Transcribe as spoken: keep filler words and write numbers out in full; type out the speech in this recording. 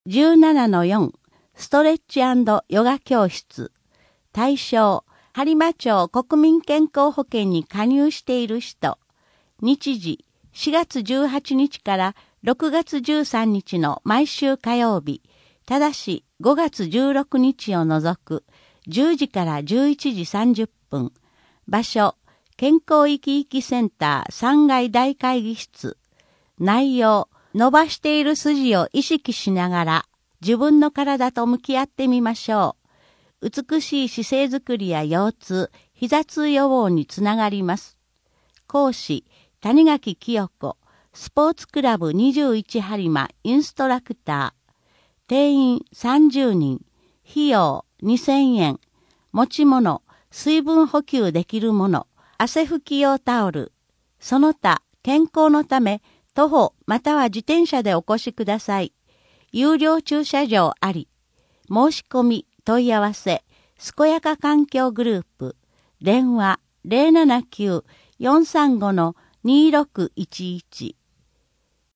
じゅうななのよん ストレッチ&ヨガ教室。対象、播磨町国民健康保険に加入している人。日時、しがつじゅうはちにちからろくがつじゅうさんにちの毎週火曜日。ただしごがつじゅうろくにちを除くじゅうじからじゅういちじさんじゅっぷん。場所、健康生き生きセンターさんがい大会議室。内容、伸ばしている筋を意識しながら自分の体と向き合ってみましょう。美しい姿勢づくりや腰痛、膝痛予防につながります。講師、谷垣清子、スポーツクラブにじゅういち播磨インストラクター。定員さんじゅうにん、費用にせんえん。持ち物、水分補給できるもの、汗拭き用タオル。その他、健康のため、徒歩または自転車でお越しください。有料駐車場あり。申し込み、問い合わせ、健やか環境グループ。電話 ゼロななきゅう よんさんご にろくいちいち。